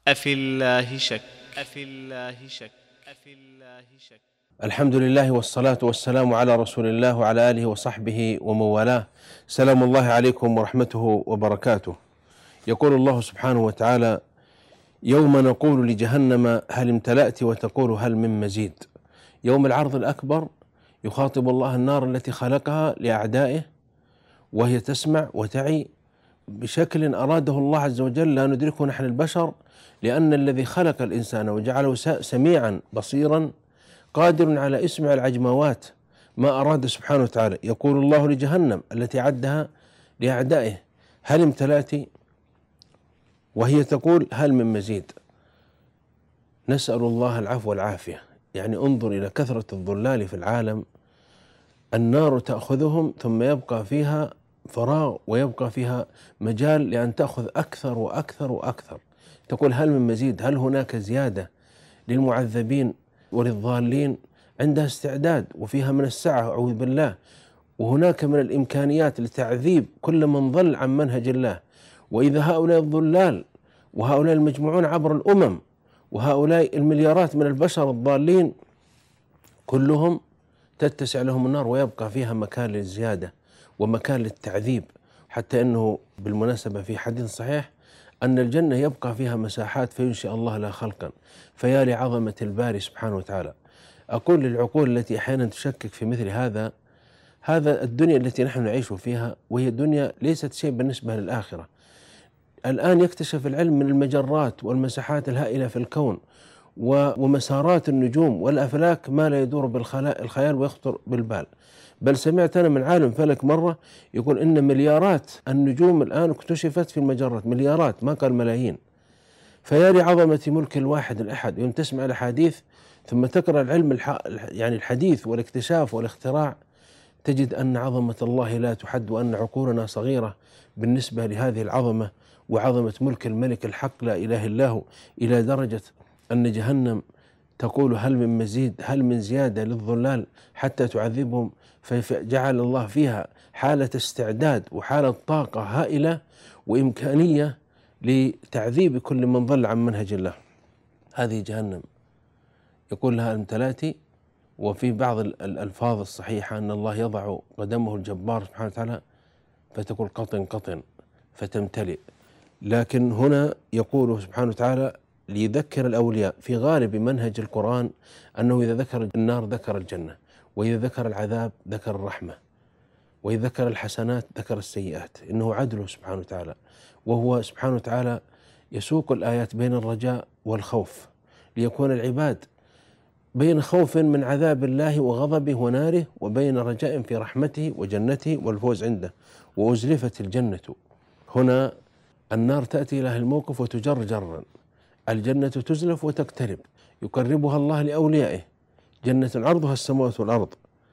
أفي الله شك أفي الله شك أفي الله شك. الحمد لله والصلاة والسلام على رسول الله وعلى آله وصحبه ومن والاه. سلام الله عليكم ورحمته وبركاته. يقول الله سبحانه وتعالى: يوم نقول لجهنم هل امتلأت وتقول هل من مزيد. يوم العرض الأكبر يخاطب الله النار التي خلقها لأعدائه، وهي تسمع وتعي بشكل أراده الله عز وجل لا ندركه نحن البشر، لأن الذي خلق الإنسان وجعله سميعا بصيرا قادر على إسماع العجموات ما أراد سبحانه وتعالى. يقول الله لجهنم التي عدها لأعدائه: هل امتلأت؟ وهي تقول هل من مزيد. نسأل الله العفو والعافية. يعني انظر إلى كثرة الضلال في العالم، النار تأخذهم ثم يبقى فيها فراغ ويبقى فيها مجال لأن تأخذ أكثر وأكثر وأكثر. تقول هل من مزيد، هل هناك زيادة للمعذبين وللضالين؟ عندها استعداد وفيها من السعة أعوذ بالله، وهناك من الإمكانيات لتعذيب كل من ضل عن منهج الله. وإذا هؤلاء الضلال وهؤلاء المجموعون عبر الأمم وهؤلاء المليارات من البشر الضالين كلهم تتسع لهم النار ويبقى فيها مكان للزيادة ومكان للتعذيب، حتى أنه بالمناسبة في حديث صحيح أن الجنة يبقى فيها مساحات فينشئ الله لها خلقا. فيا لعظمة الباري سبحانه وتعالى. أقول للعقول التي أحيانا تشكك في مثل هذا الدنيا التي نحن نعيش فيها، وهي الدنيا ليست شيء بالنسبة للآخرة. الآن يكتشف العلم من المجرات والمساحات الهائلة في الكون ومسارات النجوم والأفلاك ما لا يدور بالخيال ويخطر بالبال. بل سمعت أنا من عالم فلك مرة يقول إن مليارات النجوم الآن اكتشفت في المجرات، مليارات ما قال ملايين. فيا لعظمة ملك الواحد الأحد. يوم تسمع الأحاديث ثم تقرأ العلم يعني الحديث والاكتشاف والاختراع، تجد أن عظمة الله لا تحد، وأن عقولنا صغيرة بالنسبة لهذه العظمة وعظمة ملك الملك الحق لا إله إلا هو، إلى درجة أن جهنم تقول هل من مزيد، هل من زيادة للضلال حتى تعذبهم. فجعل الله فيها حالة استعداد وحالة طاقة هائلة وإمكانية لتعذيب كل من ضل عن منهج الله. هذه جهنم يقول لها امتلأت. وفي بعض الألفاظ الصحيحة أن الله يضع قدمه الجبار سبحانه وتعالى فتقول قطن قطن فتمتلئ. لكن هنا يقول سبحانه وتعالى ليذكر الأولياء في غالب منهج القرآن أنه إذا ذكر النار ذكر الجنة، وإذا ذكر العذاب ذكر الرحمة، وإذا ذكر الحسنات ذكر السيئات. إنه عدله سبحانه وتعالى، وهو سبحانه وتعالى يسوق الآيات بين الرجاء والخوف ليكون العباد بين خوف من عذاب الله وغضبه وناره، وبين رجاء في رحمته وجنته والفوز عنده. وأزلفت الجنة. هنا النار تأتي إلى الموقف وتجر جرا، الجنة تزلف وتقترب، يقربها الله لأوليائه. جنة عرضها السماوات والأرض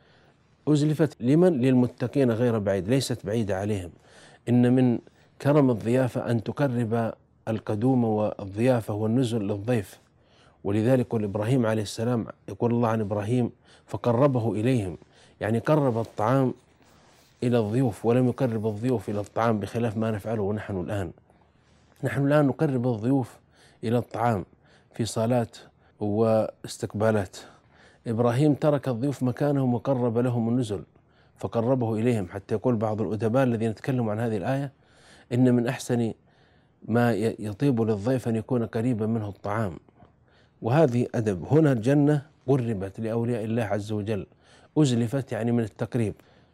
أزلفت لمن؟ للمتقين غير بعيد، ليست بعيدة عليهم. إن من كرم الضيافة أن تقرب القدوم والضيافة والنزل للضيف. ولذلك يقول إبراهيم عليه السلام، يقول الله عن إبراهيم فقربه إليهم، يعني قرب الطعام إلى الضيوف ولم يقرب الضيوف إلى الطعام، بخلاف ما نفعله نحن الآن. نحن الآن نقرب الضيوف إلى الطعام في صالات واستقبالات. إبراهيم ترك الضيوف مكانهم وقرب لهم النزل فقربه إليهم، حتى يقول بعض الأدباء الذين تكلموا عن هذه الآية إن من أحسن ما يطيب للضيف أن يكون قريبا منه الطعام. وهذه أدب. هنا الجنة قربت لأولياء الله عز وجل، أزلفت يعني من التقريب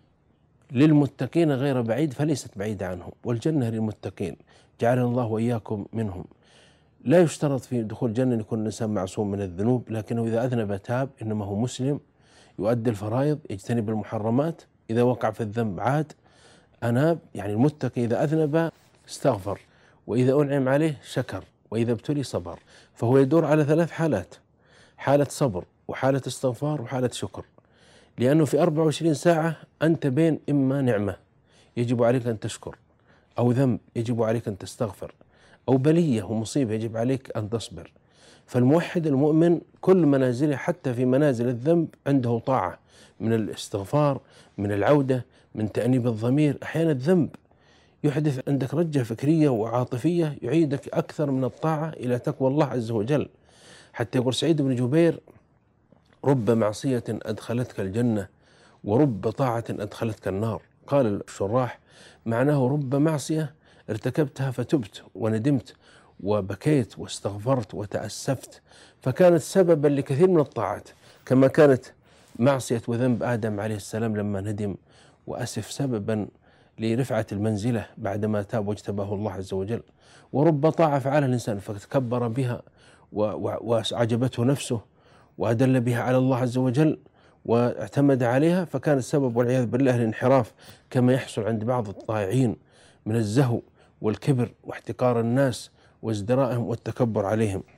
للمتقين غير بعيد، فليست بعيدة عنهم. والجنة للمتقين جعلنا الله وإياكم منهم. لا يشترط في دخول الجنة أن يكون الإنسان معصوم من الذنوب، لكنه إذا أذنب تاب، إنما هو مسلم يؤدي الفرائض يجتنب المحرمات، إذا وقع في الذنب عاد أناب. يعني المتقي إذا أذنب استغفر، وإذا أنعم عليه شكر، وإذا ابتلي صبر. فهو يدور على ثلاث حالات: حالة صبر وحالة استغفار وحالة شكر. لأنه في 24 ساعة أنت بين إما نعمة يجب عليك أن تشكر، أو ذنب يجب عليك أن تستغفر، أو بلية ومصيبة يجب عليك أن تصبر. فالموحد المؤمن كل منازله حتى في منازل الذنب عنده طاعة من الاستغفار، من العودة، من تأنيب الضمير. أحيانا الذنب يحدث عندك رجة فكرية وعاطفية يعيدك أكثر من الطاعة إلى تقوى الله عز وجل. حتى يقول سعيد بن جبير: رب معصية أدخلتك الجنة ورب طاعة أدخلتك النار. قال الشراح: معناه رب معصية ارتكبتها فتبت وندمت وبكيت واستغفرت وتأسفت، فكانت سببا لكثير من الطاعات، كما كانت معصية وذنب آدم عليه السلام لما ندم وأسف سببا لرفعة المنزلة بعدما تاب واجتباه الله عز وجل. ورب طاعة فعلها الإنسان فتكبر بها وأعجبته نفسه وأدل بها على الله عز وجل واعتمد عليها، فكان السبب والعياذ بالله الانحراف، كما يحصل عند بعض الطائعين من الزهو والكبر واحتقار الناس وازدرائهم والتكبر عليهم.